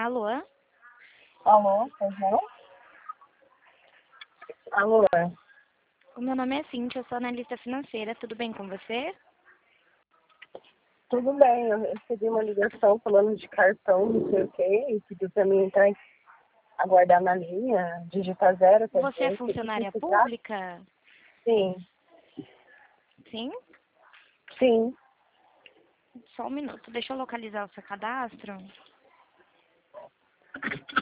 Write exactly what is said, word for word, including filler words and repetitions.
Alô? Alô, pois não? Alô? O meu nome é Cíntia, eu sou analista financeira. Tudo bem com você? Tudo bem, eu recebi uma ligação falando de cartão, não sei o quê, e pediu pra mim entrar em, aguardar na linha, digitar zero, quer Você é dizer, que funcionária se trata? pública? Sim, Sim? sim. Só um minuto. Deixa eu localizar o seu cadastro.